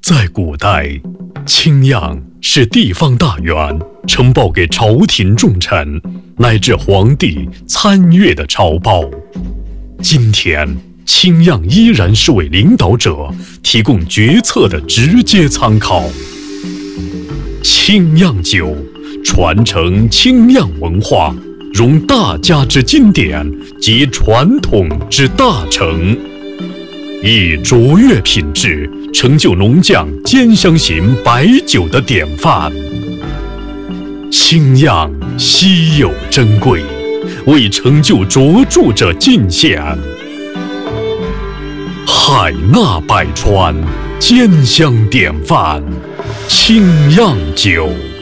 在古代，青样是地方大员呈报给朝廷重臣乃至皇帝参阅的朝报。今天，青样依然是为领导者提供决策的直接参考。青样酒传承青样文化，融大家之经典及传统之大成，以卓越品质成就农匠兼香型白酒的典范。青样稀有珍贵，为成就卓著者进献。海纳百川，兼香典范，青样酒。